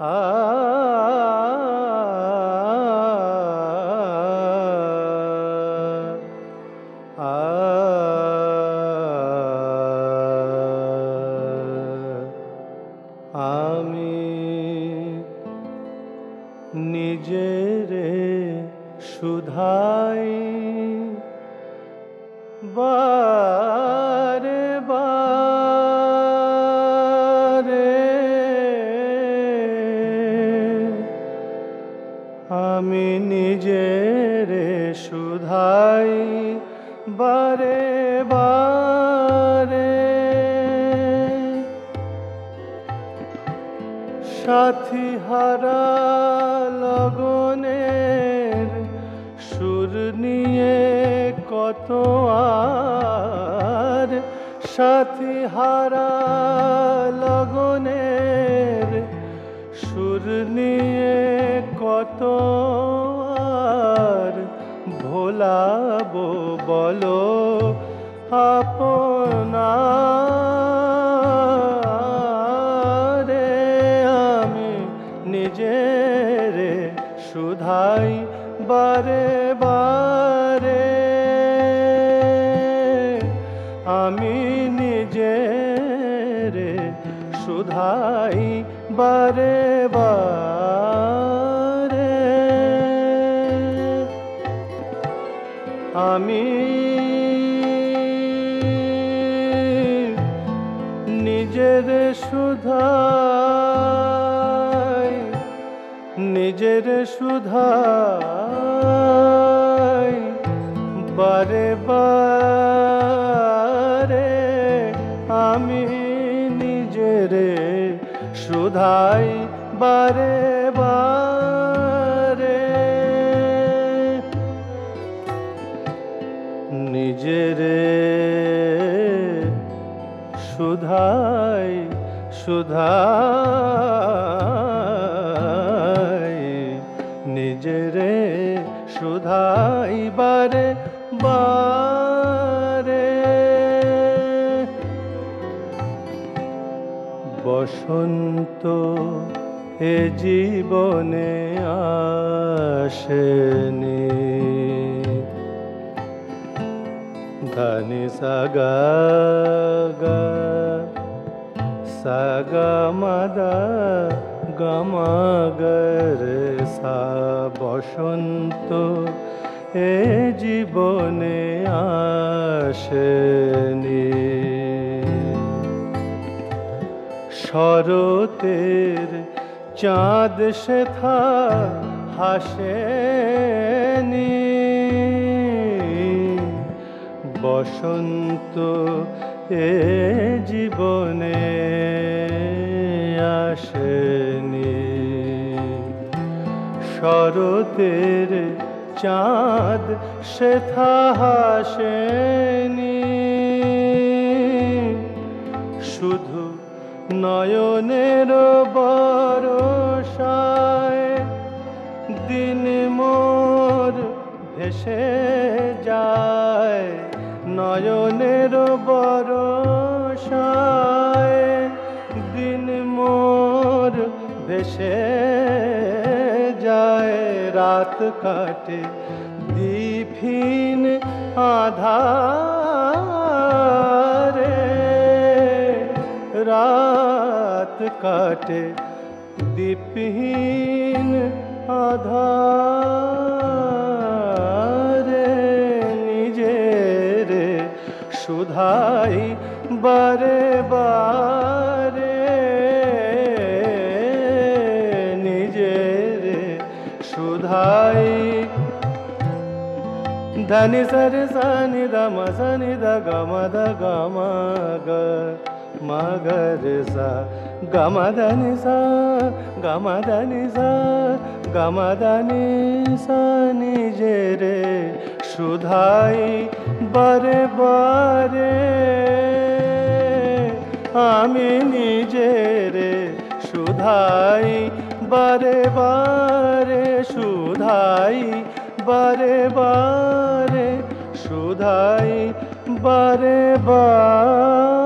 আ আ আমি নিজেরে শুধাই বারে বারে, আমি নিজেরে শুধাই বারে বারে। সাথী হারা লগনের সুর নিয়ে কত আর, সাথী হারা লগনের সুর নিয়ে কত আর ভোলাবো বলো আপনারে। আমি নিজেরে শুধাই বারে বারে, আমি নিজেরে শুধাই বারে বারে। আমি নিজেরে শুধাই, নিজেরে শুধাই বারে বারে, আমি নিজেরে শুধাই বারে বারে। নিজেরে শুধাই শুধাই, নিজেরে শুধাই বারে বারে। বসন্ত এ জীবনে আসেনি, ধানি সাগা গা সাগা মাদা গামা গরে সা। বসন্ত এ জীবনে আসেনি, শরতের চাঁদ সেথা হাসেনি, বসন্ত এ জীবনে আসেনি। শরতের চাঁদ সেথা হাসেনি, শুধু নয়নের বরষায় দিন মোর ভেসে যায়। নয়নের বরষায় দিন মোর ভেসে যায়। রাত কাটে দীপহীন আধারে, রাত কাটে দীপহীন আধারে। নিজেরে শুধাই বারে বারে, নিজেরে শুধাই। ధని సరి సని ద మ సని ద గ మ ద గ మ గ మ గ రి స గ మ ద ని స గ మ ద ని స గ మ ద ని స। নিজেরে শুধাই বারে বারে, আমি নিজেরে শুধাই বারে বারে। শুধাই বারে বারে, শুধাই বারে বারে।